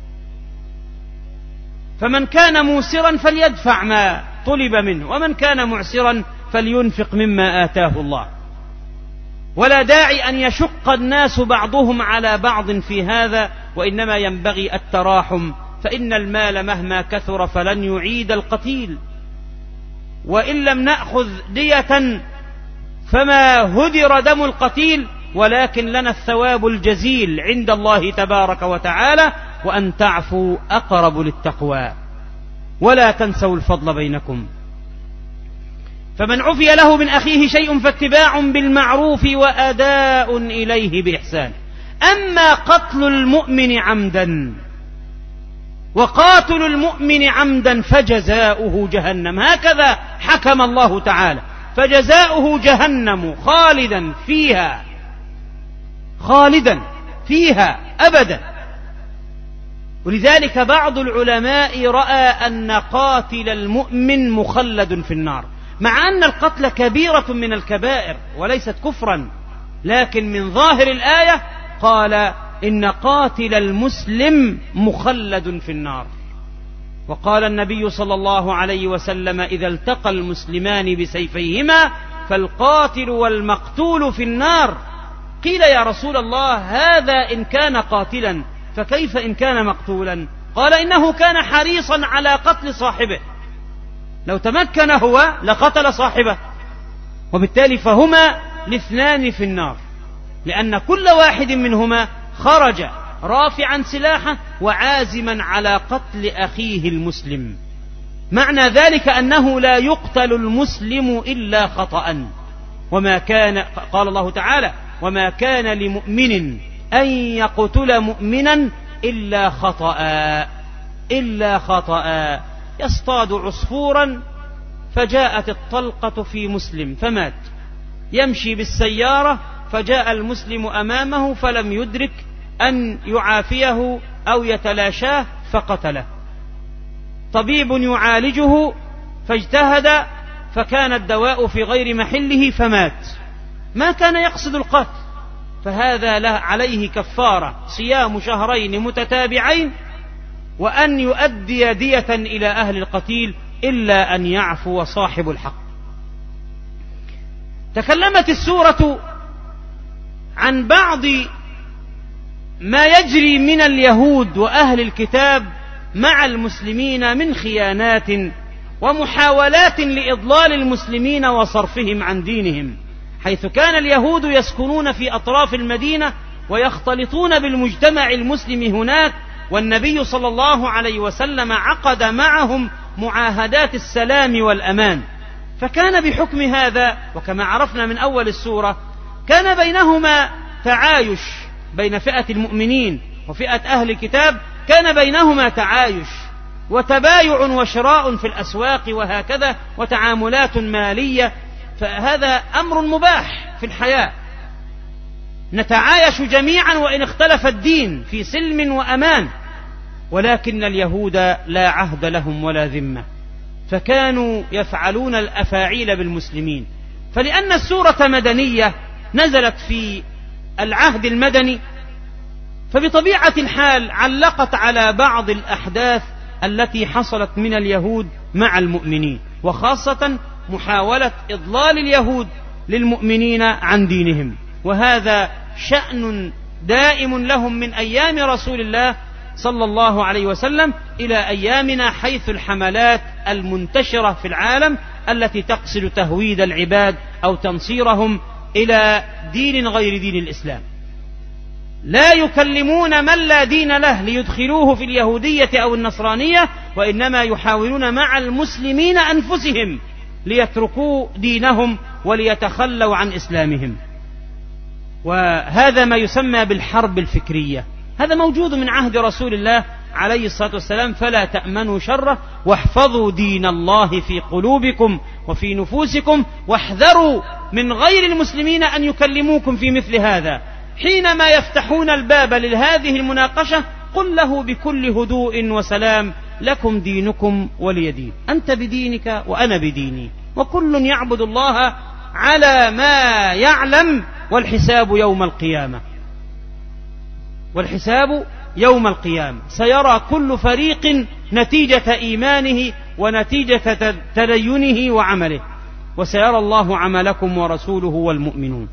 Speaker 1: فمن كان موسرا فليدفع ما طلب منه، ومن كان معسرا فلينفق مما آتاه الله، ولا داعي أن يشق الناس بعضهم على بعض في هذا، وإنما ينبغي التراحم، فإن المال مهما كثر فلن يعيد القتيل، وإن لم نأخذ دية فما هدر دم القتيل، ولكن لنا الثواب الجزيل عند الله تبارك وتعالى، وأن تعفوا أقرب للتقوى، ولا تنسوا الفضل بينكم. فمن عفي له من أخيه شيء فاتباع بالمعروف وأداء إليه بإحسان. أما قتل المؤمن عمدا وقاتل المؤمن عمدا فجزاؤه جهنم، هكذا حكم الله تعالى، فجزاؤه جهنم خالدا فيها، خالدا فيها أبدا. ولذلك بعض العلماء رأى أن قاتل المؤمن مخلد في النار، مع أن القتل كبيرة من الكبائر وليست كفرا، لكن من ظاهر الآية قال إن قاتل المسلم مخلد في النار. وقال النبي صلى الله عليه وسلم إذا التقى المسلمان بسيفيهما فالقاتل والمقتول في النار. قيل يا رسول الله هذا إن كان قاتلا، فكيف إن كان مقتولا؟ قال إنه كان حريصا على قتل صاحبه، لو تمكن هو لقتل صاحبه، وبالتالي فهما الاثنان في النار، لأن كل واحد منهما خرج رافعا سلاحه وعازما على قتل أخيه المسلم. معنى ذلك أنه لا يقتل المسلم إلا خطأ، وما كان، قال الله تعالى: وما كان لمؤمن أن يقتل مؤمنا إلا خطأ إلا خطأ يصطاد عصفورا فجاءت الطلقة في مسلم فمات، يمشي بالسيارة فجاء المسلم أمامه فلم يدرك أن يعافيه أو يتلاشاه فقتله، طبيب يعالجه فاجتهد فكان الدواء في غير محله فمات، ما كان يقصد القتل، فهذا له عليه كفارة صيام شهرين متتابعين وأن يؤدي دية إلى أهل القتيل إلا أن يعفو صاحب الحق. تكلمت السورة عن بعض ما يجري من اليهود وأهل الكتاب مع المسلمين من خيانات ومحاولات لإضلال المسلمين وصرفهم عن دينهم، حيث كان اليهود يسكنون في أطراف المدينة ويختلطون بالمجتمع المسلم هناك، والنبي صلى الله عليه وسلم عقد معهم معاهدات السلام والأمان، فكان بحكم هذا وكما عرفنا من أول السورة كان بينهما تعايش، بين فئة المؤمنين وفئة أهل الكتاب كان بينهما تعايش وتبايع وشراء في الأسواق وهكذا وتعاملات مالية، فهذا أمر مباح في الحياة، نتعايش جميعا وإن اختلف الدين في سلم وأمان. ولكن اليهود لا عهد لهم ولا ذمة، فكانوا يفعلون الأفاعيل بالمسلمين، فلأن السورة مدنية نزلت في العهد المدني فبطبيعة الحال علقت على بعض الأحداث التي حصلت من اليهود مع المؤمنين، وخاصة محاولة إضلال اليهود للمؤمنين عن دينهم، وهذا شأن دائم لهم من أيام رسول الله صلى الله عليه وسلم إلى أيامنا، حيث الحملات المنتشرة في العالم التي تقصد تهويد العباد أو تنصيرهم إلى دين غير دين الإسلام. لا يكلمون من لا دين له ليدخلوه في اليهودية أو النصرانية، وإنما يحاولون مع المسلمين أنفسهم ليتركوا دينهم وليتخلوا عن إسلامهم، وهذا ما يسمى بالحرب الفكرية، هذا موجود من عهد رسول الله عليه الصلاة والسلام. فلا تأمنوا شره واحفظوا دين الله في قلوبكم وفي نفوسكم واحذروا من غير المسلمين أن يكلموكم في مثل هذا. حينما يفتحون الباب لهذه المناقشة قل له بكل هدوء وسلام: لكم دينكم ولي دين، أنت بدينك وأنا بديني، وكل يعبد الله على ما يعلم، والحساب يوم القيامة والحساب يوم القيامة سيرى كل فريق نتيجة إيمانه ونتيجة تدينه وعمله، وسيرى الله عملكم ورسوله والمؤمنون.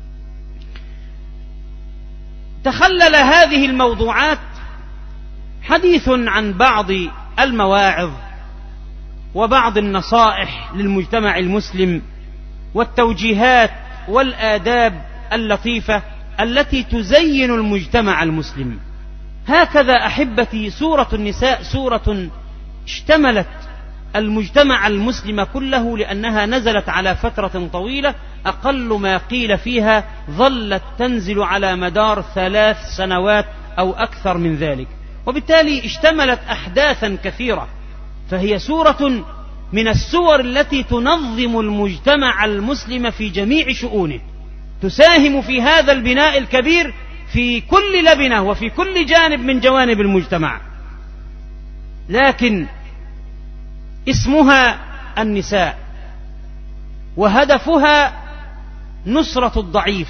Speaker 1: تخلل هذه الموضوعات حديث عن بعض المواعظ وبعض النصائح للمجتمع المسلم والتوجيهات والآداب اللطيفة التي تزين المجتمع المسلم. هكذا أحبتي سورة النساء سورة اشتملت المجتمع المسلم كله، لأنها نزلت على فترة طويلة، أقل ما قيل فيها ظلت تنزل على مدار ثلاث سنوات أو أكثر من ذلك، وبالتالي اشتملت أحداثا كثيرة، فهي سورة من السور التي تنظم المجتمع المسلم في جميع شؤونه، تساهم في هذا البناء الكبير في كل لبنة وفي كل جانب من جوانب المجتمع. لكن اسمها النساء، وهدفها نصرة الضعيف،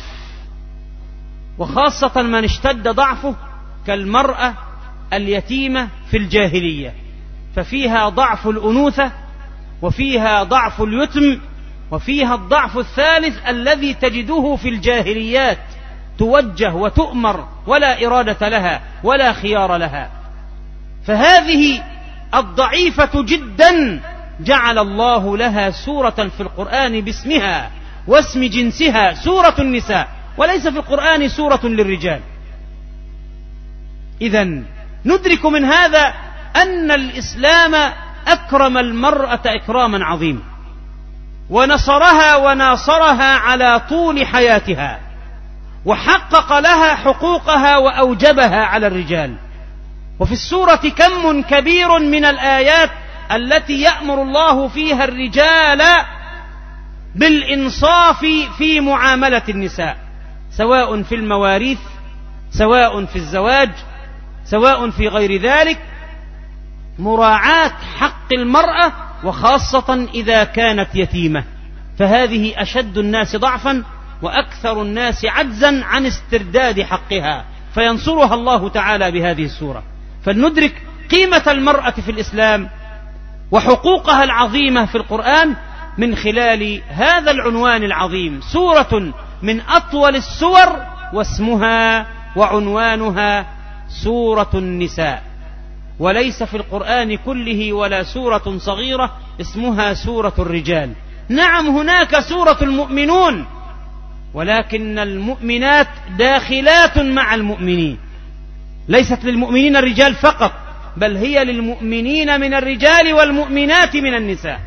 Speaker 1: وخاصة من اشتد ضعفه كالمرأة اليتيمة في الجاهلية، ففيها ضعف الأنوثة وفيها ضعف اليتم وفيها الضعف الثالث الذي تجده في الجاهليات، توجه وتؤمر ولا إرادة لها ولا خيار لها. فهذه الضعيفة جدا جعل الله لها سورة في القرآن باسمها واسم جنسها، سورة النساء، وليس في القرآن سورة للرجال. إذن ندرك من هذا أن الإسلام أكرم المرأة إكراما عظيما، ونصرها وناصرها على طول حياتها، وحقق لها حقوقها وأوجبها على الرجال. وفي السورة كم كبير من الآيات التي يأمر الله فيها الرجال بالإنصاف في معاملة النساء، سواء في المواريث، سواء في الزواج، سواء في غير ذلك، مراعاة حق المرأة، وخاصة إذا كانت يتيمة، فهذه أشد الناس ضعفا وأكثر الناس عجزا عن استرداد حقها، فينصرها الله تعالى بهذه السورة. فلندرك قيمة المرأة في الإسلام وحقوقها العظيمة في القرآن من خلال هذا العنوان العظيم، سورة من أطول السور، واسمها وعنوانها سورة النساء. وليس في القرآن كله ولا سورة صغيرة اسمها سورة الرجال. نعم هناك سورة المؤمنون، ولكن المؤمنات داخلات مع المؤمنين، ليست للمؤمنين الرجال فقط، بل هي للمؤمنين من الرجال والمؤمنات من النساء.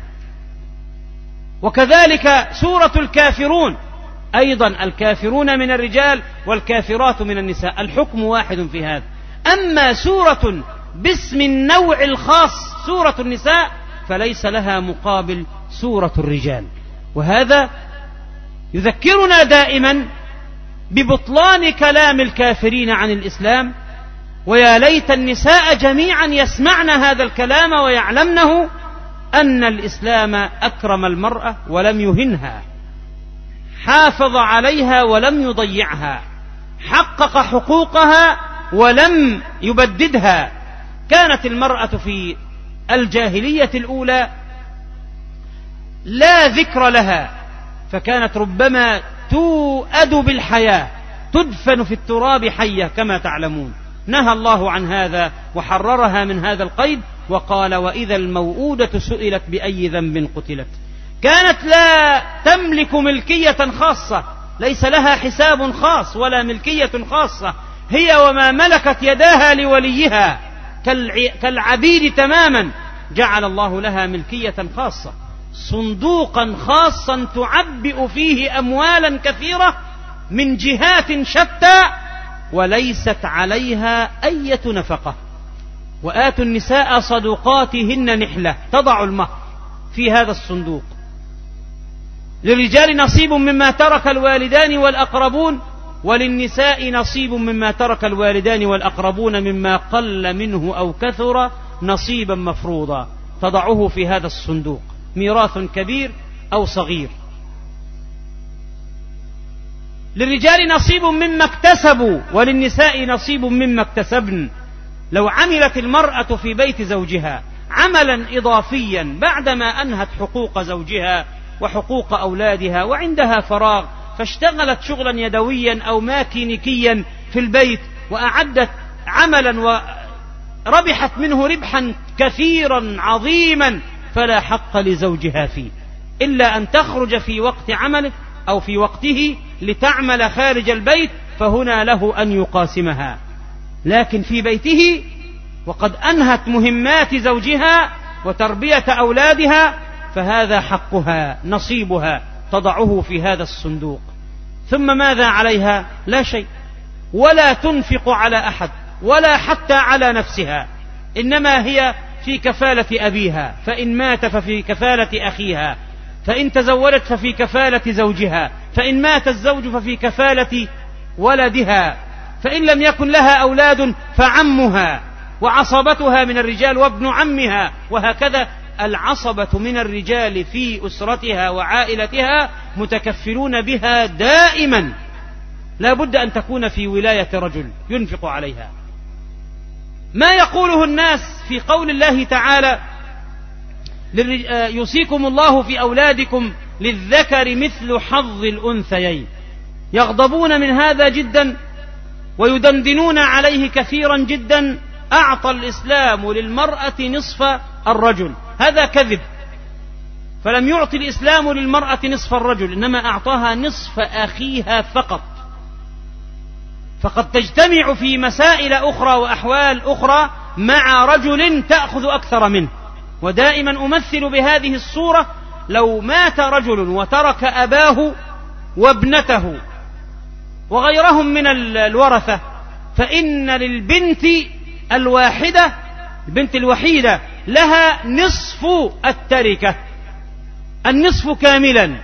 Speaker 1: وكذلك سورة الكافرون أيضا، الكافرون من الرجال والكافرات من النساء، الحكم واحد في هذا. أما سورة باسم النوع الخاص سورة النساء فليس لها مقابل سورة الرجال، وهذا يذكرنا دائما ببطلان كلام الكافرين عن الإسلام. ويا ليت النساء جميعا يسمعن هذا الكلام ويعلمنه، أن الإسلام أكرم المرأة ولم يهنها، حافظ عليها ولم يضيعها، حقق حقوقها ولم يبددها. كانت المرأة في الجاهلية الأولى لا ذكر لها، فكانت ربما توأد بالحياة، تدفن في التراب حية كما تعلمون. نهى الله عن هذا وحررها من هذا القيد، وقال وإذا الموءودة سئلت بأي ذنب قتلت. كانت لا تملك ملكية خاصة، ليس لها حساب خاص ولا ملكية خاصة، هي وما ملكت يداها لوليها كالعبيد تماما. جعل الله لها ملكية خاصة، صندوقا خاصا تعبئ فيه أموالا كثيرة من جهات شتى، وليست عليها أي نفقة. وآتوا النساء صدقاتهن نحلة، تضع المهر في هذا الصندوق. للرجال نصيب مما ترك الوالدان والأقربون، وللنساء نصيب مما ترك الوالدان والأقربون مما قل منه أو كثر نصيبا مفروضا، تضعه في هذا الصندوق، ميراث كبير أو صغير. للرجال نصيب مما اكتسبوا، وللنساء نصيب مما اكتسبن. لو عملت المرأة في بيت زوجها عملا إضافيا بعدما أنهت حقوق زوجها وحقوق أولادها وعندها فراغ، فاشتغلت شغلا يدويا أو ماكينيكيا في البيت وأعدت عملا وربحت منه ربحا كثيرا عظيما، فلا حق لزوجها فيه إلا أن تخرج في وقت عمله أو في وقته لتعمل خارج البيت، فهنا له أن يقاسمها. لكن في بيته وقد أنهت مهمات زوجها وتربية أولادها، فهذا حقها، نصيبها، تضعه في هذا الصندوق. ثم ماذا عليها؟ لا شيء، ولا تنفق على أحد ولا حتى على نفسها، إنما هي في كفالة أبيها، فإن مات ففي كفالة أخيها، فإن تزوجت ففي كفالة زوجها، فإن مات الزوج ففي كفالة ولدها، فإن لم يكن لها أولاد فعمها، وعصبتها من الرجال وابن عمها، وهكذا. العصبة من الرجال في أسرتها وعائلتها متكفلون بها دائما، لا بد أن تكون في ولاية رجل ينفق عليها. ما يقوله الناس في قول الله تعالى يوصيكم الله في أولادكم للذكر مثل حظ الأنثيين، يغضبون من هذا جدا ويدندنون عليه كثيرا جدا. أعطى الإسلام للمرأة نصف الرجل، هذا كذب، فلم يعطي الإسلام للمرأة نصف الرجل، إنما أعطاها نصف أخيها فقط. فقد تجتمع في مسائل أخرى وأحوال أخرى مع رجل تأخذ أكثر منه، ودائما أمثل بهذه الصورة: لو مات رجل وترك أباه وابنته وغيرهم من الورثة، فإن للبنت الواحدة البنت الوحيدة لها نصف التركة، النصف كاملا.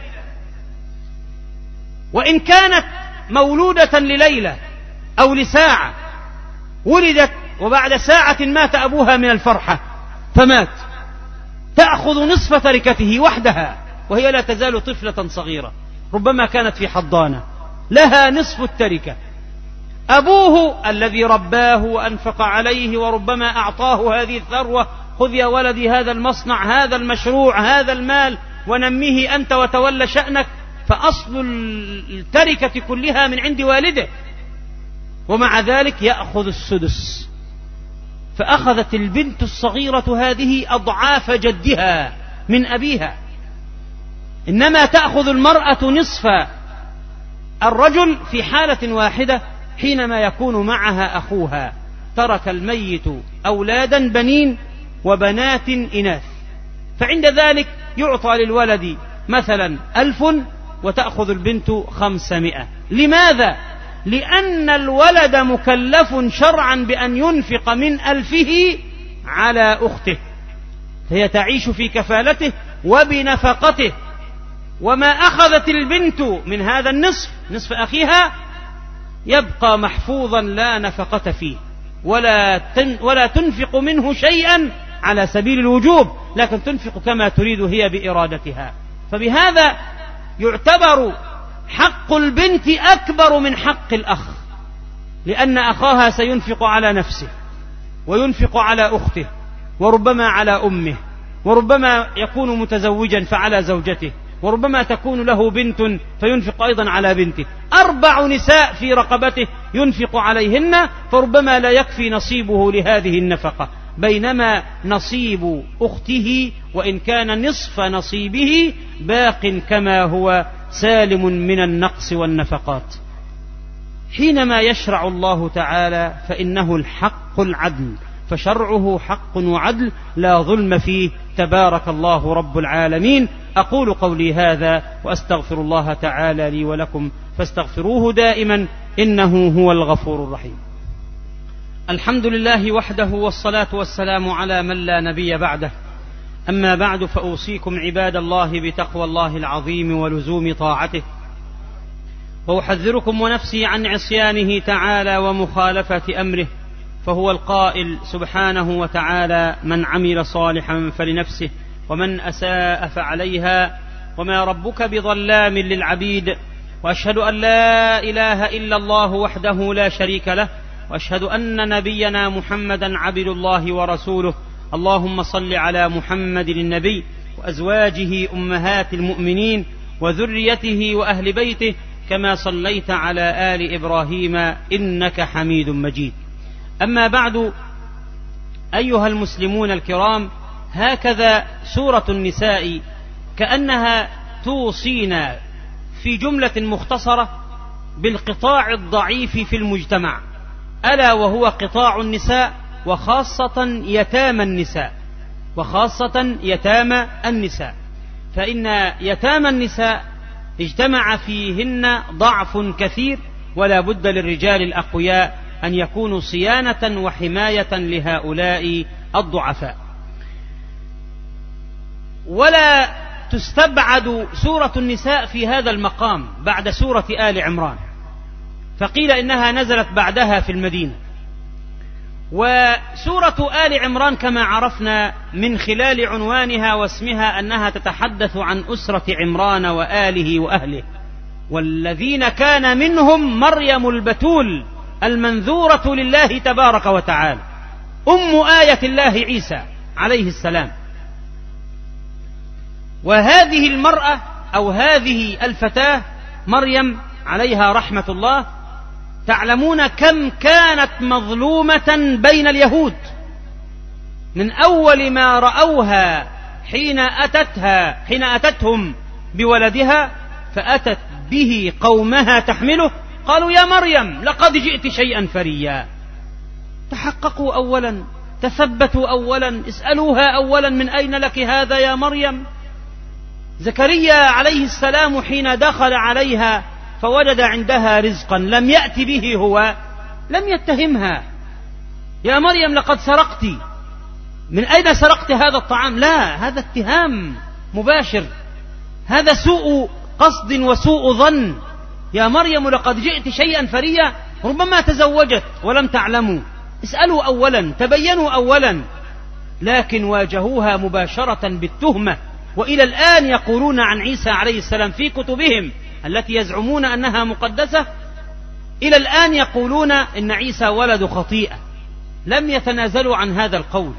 Speaker 1: وإن كانت مولودة لليلة أو لساعة، ولدت وبعد ساعة مات أبوها من الفرحة فمات، تأخذ نصف تركته وحدها وهي لا تزال طفلة صغيرة، ربما كانت في حضانة، لها نصف التركة. أبوه الذي رباه وأنفق عليه وربما أعطاه هذه الثروة: خذ يا ولدي هذا المصنع، هذا المشروع، هذا المال، ونميه أنت وتولى شأنك، فأصل التركة كلها من عند والده، ومع ذلك يأخذ السدس. فأخذت البنت الصغيرة هذه أضعاف جدها من أبيها. إنما تأخذ المرأة نصف الرجل في حالة واحدة حينما يكون معها أخوها. ترك الميت أولادا بنين وبنات إناث، فعند ذلك يعطى للولد مثلا ألف وتأخذ البنت خمسمائة. لماذا؟ لأن الولد مكلف شرعا بأن ينفق من ألفه على أخته، فهي تعيش في كفالته وبنفقته. وما أخذت البنت من هذا النصف، نصف أخيها، يبقى محفوظا لا نفقة فيه، ولا ولا تنفق منه شيئا على سبيل الوجوب، لكن تنفق كما تريد هي بإرادتها. فبهذا يعتبر حق البنت أكبر من حق الأخ، لأن أخاها سينفق على نفسه وينفق على أخته وربما على أمه، وربما يكون متزوجا فعلى زوجته، وربما تكون له بنت فينفق أيضا على بنته. أربع نساء في رقبته ينفق عليهن، فربما لا يكفي نصيبه لهذه النفقة، بينما نصيب أخته وإن كان نصف نصيبه باق كما هو سالم من النقص والنفقات. حينما يشرع الله تعالى فإنه الحق العدل، فشرعه حق وعدل لا ظلم فيه، تبارك الله رب العالمين. أقول قولي هذا وأستغفر الله تعالى لي ولكم فاستغفروه دائما إنه هو الغفور الرحيم. الحمد لله وحده، والصلاة والسلام على من لا نبي بعده. أما بعد، فأوصيكم عباد الله بتقوى الله العظيم ولزوم طاعته، وأحذركم ونفسي عن عصيانه تعالى ومخالفة أمره، فهو القائل سبحانه وتعالى: من عمل صالحا فلنفسه ومن أساء فعليها وما ربك بظلام للعبيد. وأشهد أن لا إله إلا الله وحده لا شريك له، وأشهد أن نبينا محمدا عبد الله ورسوله. اللهم صل على محمد النبي وأزواجه أمهات المؤمنين وذريته وأهل بيته كما صليت على آل إبراهيم إنك حميد مجيد. أما بعد، أيها المسلمون الكرام، هكذا سورة النساء كأنها توصينا في جملة مختصرة بالقطاع الضعيف في المجتمع، ألا وهو قطاع النساء، وخاصة يتامى النساء، وخاصة يتامى النساء، فإن يتامى النساء اجتمع فيهن ضعف كثير، ولا بد للرجال الأقوياء أن يكونوا صيانة وحماية لهؤلاء الضعفاء. ولا تستبعد سورة النساء في هذا المقام بعد سورة آل عمران، فقيل إنها نزلت بعدها في المدينة. وسورة آل عمران كما عرفنا من خلال عنوانها واسمها أنها تتحدث عن أسرة عمران وآله وأهله، والذين كان منهم مريم البتول المنذورة لله تبارك وتعالى، أم آية الله عيسى عليه السلام. وهذه المرأة أو هذه الفتاة مريم عليها رحمة الله، تعلمون كم كانت مظلومة بين اليهود، من أول ما رأوها حين أتتها حين أتتهم بولدها، فأتت به قومها تحمله، قالوا: يا مريم لقد جئت شيئا فريا. تحققوا أولا تثبتوا أولا، اسألوها أولا من أين لك هذا يا مريم. زكريا عليه السلام حين دخل عليها فوجد عندها رزقا لم يأت به هو، لم يتهمها يا مريم لقد سرقت، من أين سرقت هذا الطعام؟ لا، هذا اتهام مباشر، هذا سوء قصد وسوء ظن. يا مريم لقد جئت شيئا فريا، ربما تزوجت ولم تعلموا، اسألوا أولا، تبينوا أولا. لكن واجهوها مباشرة بالتهمة. وإلى الآن يقولون عن عيسى عليه السلام في كتبهم التي يزعمون أنها مقدسة، إلى الآن يقولون إن عيسى ولد خطيئة، لم يتنازلوا عن هذا القول.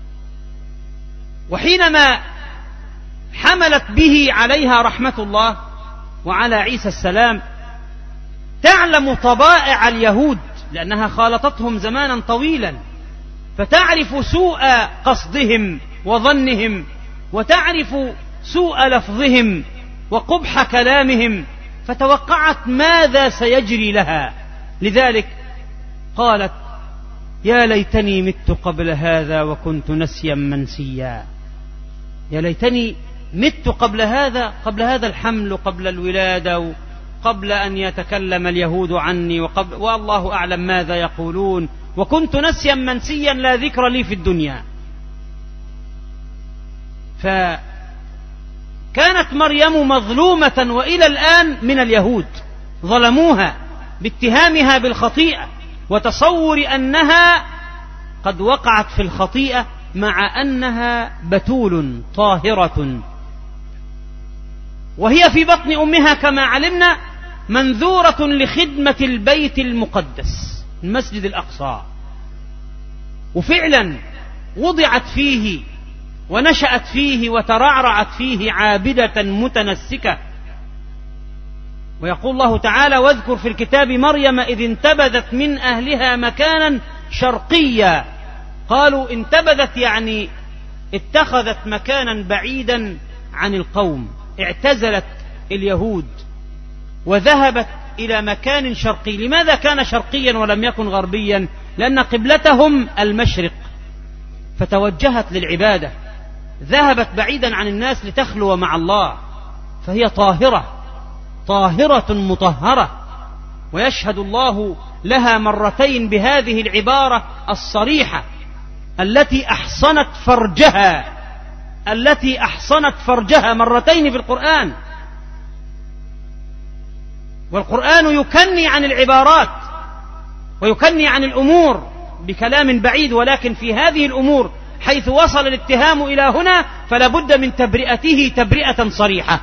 Speaker 1: وحينما حملت به عليها رحمة الله وعلى عيسى السلام تعلم طبائع اليهود لأنها خالطتهم زمانا طويلا، فتعرف سوء قصدهم وظنهم، وتعرف سوء لفظهم وقبح كلامهم، فتوقعت ماذا سيجري لها. لذلك قالت يا ليتني مت قبل هذا وكنت نسيا منسيا. يا ليتني مت قبل هذا، قبل هذا الحمل، قبل الولادة، قبل أن يتكلم اليهود عني، وقبل والله أعلم ماذا يقولون، وكنت نسيا منسيا لا ذكر لي في الدنيا. فكانت مريم مظلومة وإلى الآن من اليهود، ظلموها باتهامها بالخطيئة وتصور أنها قد وقعت في الخطيئة مع أنها بتول طاهرة، وهي في بطن أمها كما علمنا منذورة لخدمة البيت المقدس المسجد الأقصى، وفعلا وضعت فيه ونشأت فيه وترعرعت فيه عابدة متنسكة. ويقول الله تعالى واذكر في الكتاب مريم إذ انتبذت من أهلها مكانا شرقيا. قالوا انتبذت يعني اتخذت مكانا بعيدا عن القوم، اعتزلت اليهود وذهبت إلى مكان شرقي. لماذا كان شرقيا ولم يكن غربيا؟ لأن قبلتهم المشرق، فتوجهت للعبادة، ذهبت بعيدا عن الناس لتخلو مع الله، فهي طاهرة طاهرة مطهرة. ويشهد الله لها مرتين بهذه العبارة الصريحة التي أحصنت فرجها، التي أحصنت فرجها مرتين في القرآن. والقرآن يكني عن العبارات ويكني عن الأمور بكلام بعيد، ولكن في هذه الأمور حيث وصل الاتهام إلى هنا فلا بد من تبرئته تبرئة صريحة.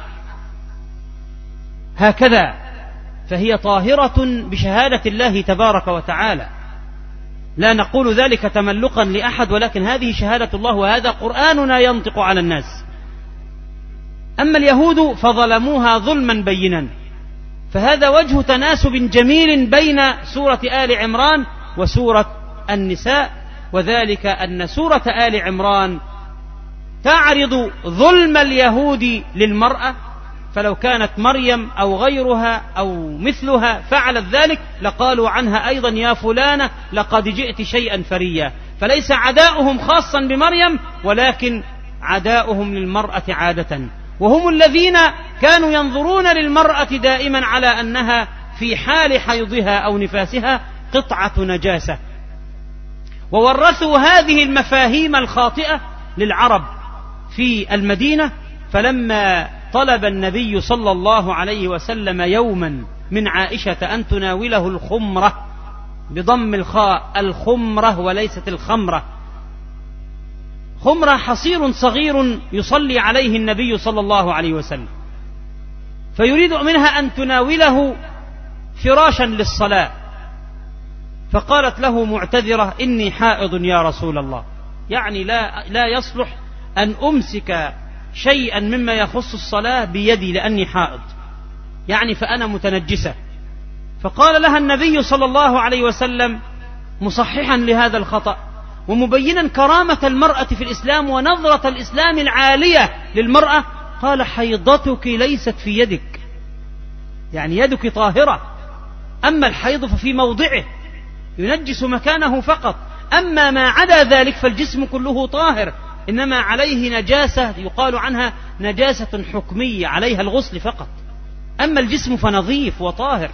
Speaker 1: هكذا فهي طاهرة بشهادة الله تبارك وتعالى، لا نقول ذلك تملقا لأحد، ولكن هذه شهادة الله وهذا قرآننا ينطق على الناس. أما اليهود فظلموها ظلما بينا، فهذا وجه تناسب جميل بين سورة آل عمران وسورة النساء، وذلك أن سورة آل عمران تعرض ظلم اليهود للمرأة، فلو كانت مريم أو غيرها أو مثلها فعلت ذلك لقالوا عنها أيضا يا فلانة لقد جئت شيئا فريا. فليس عداؤهم خاصا بمريم، ولكن عداؤهم للمرأة عادة، وهم الذين كانوا ينظرون للمرأة دائما على أنها في حال حيضها أو نفاسها قطعة نجاسة، وورثوا هذه المفاهيم الخاطئة للعرب في المدينة. فلما طلب النبي صلى الله عليه وسلم يوما من عائشة أن تناوله الخمرة بضم الخاء، الخمرة وليست الخمرة، خمرة حصير صغير يصلي عليه النبي صلى الله عليه وسلم، فيريد منها أن تناوله فراشا للصلاة، فقالت له معتذرة إني حائض يا رسول الله، يعني لا, لا يصلح أن أمسك شيئا مما يخص الصلاة بيدي لأني حائض، يعني فأنا متنجسة. فقال لها النبي صلى الله عليه وسلم مصححا لهذا الخطأ ومبينا كرامة المرأة في الإسلام ونظرة الإسلام العالية للمرأة، قال حيضتك ليست في يدك، يعني يدك طاهرة، أما الحيض ففي موضعه ينجس مكانه فقط، أما ما عدا ذلك فالجسم كله طاهر، إنما عليه نجاسة يقال عنها نجاسة حكمية عليها الغسل فقط. أما الجسم فنظيف وطاهر،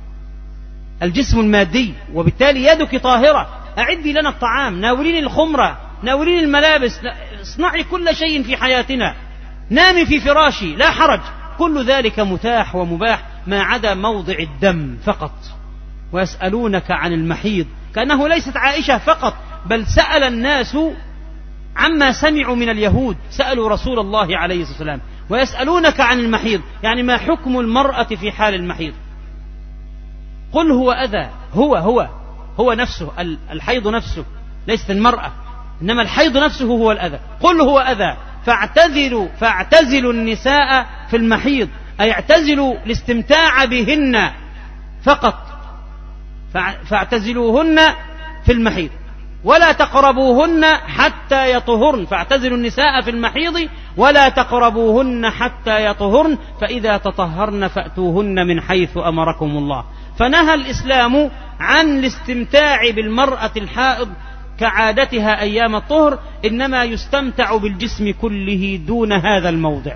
Speaker 1: الجسم المادي، وبالتالي يدك طاهرة. أعدي لنا الطعام، ناوليني الخمرة، ناوليني الملابس، اصنعي كل شيء في حياتنا، نامي في فراشي، لا حرج، كل ذلك متاح ومباح ما عدا موضع الدم فقط. ويسألونك عن المحيض، كأنه ليست عائشة فقط، بل سأل الناس عما سمعوا من اليهود، سألوا رسول الله عليه الصلاة والسلام. ويسألونك عن المحيض يعني ما حكم المرأة في حال المحيض؟ قل هو أذى. هو هو هو نفسه الحيض نفسه، ليست المرأة، إنما الحيض نفسه هو الأذى. قل هو أذى فاعتزلوا فاعتزلوا النساء في المحيض، أي اعتزلوا الاستمتاع بهن فقط، فاعتزلوهن في المحيض ولا تقربوهن حتى يطهرن. فاعتزلوا النساء في المحيض ولا تقربوهن حتى يطهرن، فإذا تطهرن فأتوهن من حيث أمركم الله. فنهى الإسلام عن الاستمتاع بالمرأة الحائض كعادتها أيام الطهر، إنما يستمتع بالجسم كله دون هذا الموضع.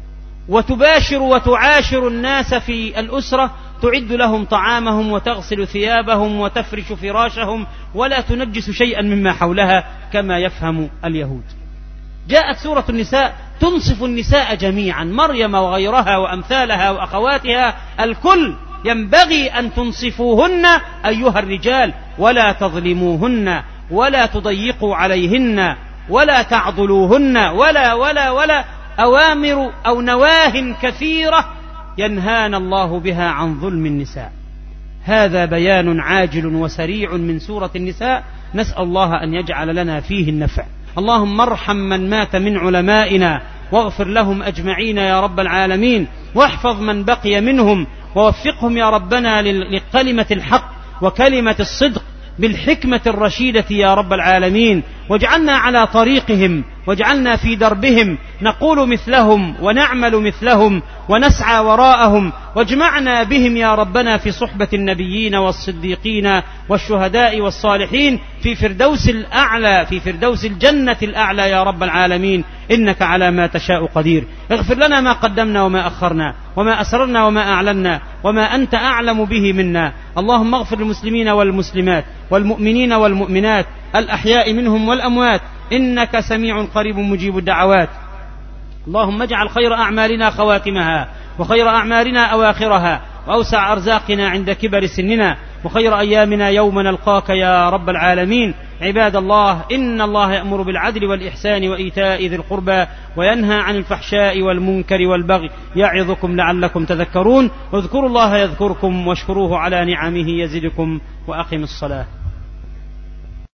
Speaker 1: وتباشر وتعاشر الناس في الأسرة، تعد لهم طعامهم وتغسل ثيابهم وتفرش فراشهم، ولا تنجس شيئا مما حولها كما يفهم اليهود. جاءت سورة النساء تنصف النساء جميعا، مريم وغيرها وأمثالها وأخواتها، الكل ينبغي أن تنصفوهن أيها الرجال، ولا تظلموهن ولا تضيقوا عليهن ولا تعضلوهن، ولا ولا ولا أوامر أو نواه كثيرة ينهانا الله بها عن ظلم النساء. هذا بيان عاجل وسريع من سورة النساء، نسأل الله أن يجعل لنا فيه النفع. اللهم ارحم من مات من علمائنا واغفر لهم أجمعين يا رب العالمين، واحفظ من بقي منهم، ووفقهم يا ربنا لكلمة الحق وكلمة الصدق بالحكمة الرشيدة يا رب العالمين، واجعلنا على طريقهم، واجعلنا في دربهم نقول مثلهم ونعمل مثلهم ونسعى وراءهم، واجمعنا بهم يا ربنا في صحبة النبيين والصديقين والشهداء والصالحين في فردوس الأعلى، في فردوس الجنة الأعلى يا رب العالمين، إنك على ما تشاء قدير. اغفر لنا ما قدمنا وما أخرنا وما أسررنا وما أعلنا وما أنت أعلم به منا. اللهم اغفر للمسلمين والمسلمات والمؤمنين والمؤمنات الأحياء منهم والأموات، إنك سميع قريب مجيب الدعوات. اللهم اجعل خير أعمالنا خواتمها، وخير أعمالنا أواخرها، وأوسع أرزاقنا عند كبر سننا، وخير أيامنا يوم نلقاك يا رب العالمين. عباد الله، إن الله يأمر بالعدل والإحسان وإيتاء ذي القربى وينهى عن الفحشاء والمنكر والبغي، يعظكم لعلكم تذكرون. واذكروا الله يذكركم واشكروه على نعمه يزدكم، وأقم الصلاة.